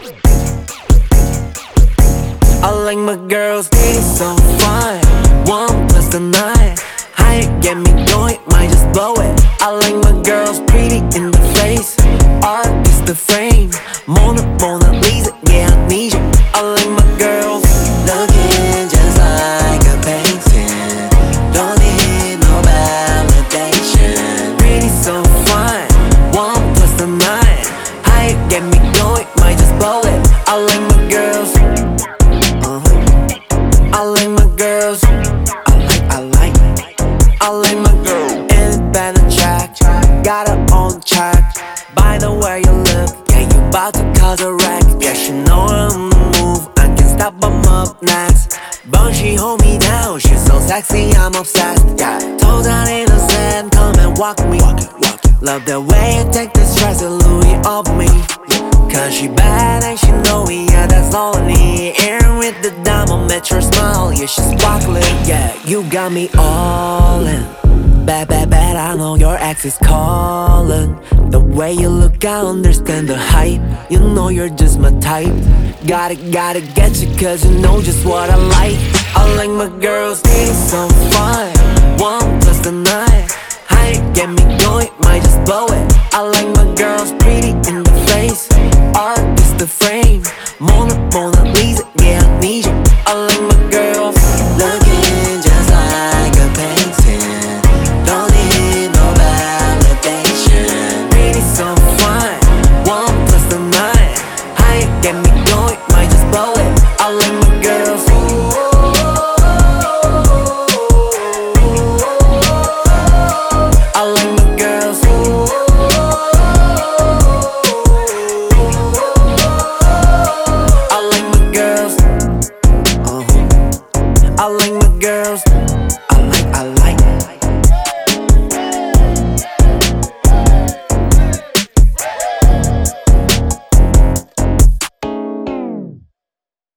I like my girls, they so fine. 1+9, how you get me going, might just blow it. I like my girls pretty in the face, art is the frame. Mona Lisa, yeah, I need you. I like my girls looking just like a painting. Don't need no validation. Pretty so fine, 1+9, how you get me going, might just blow it. I like my girls, I like my girls, I like my girl. Independent track, got her own track. By the way you look, yeah, you bout to cause a wreck. Yeah, she know I'm the move, I can't stop, I'm up next. But she hold me down, she's so sexy, I'm obsessed. Yeah, total innocent, come and walk me. Love the way you take the stress and Louis off me. Cause she bad and she know me, yeah, that's all I need. Air with the diamond, met your smile, yeah, she's sparkling. Yeah, you got me all in. Bad, I know your ex is calling. The way you look, I understand the hype. You know you're just my type. Gotta get you cause you know just what I like. I like my girls, they so fine. 1+9, how you get me going, might just blow it. I like my girls pretty in the face, art is the frame. Mona Lisa, yeah, I need you. I like my girls looking just like a painting. Don't need no validation. Pretty so fine, 1+9, how you get me going, might just blow it. I like my girls, I like my girls, I like my girls, I like my girls.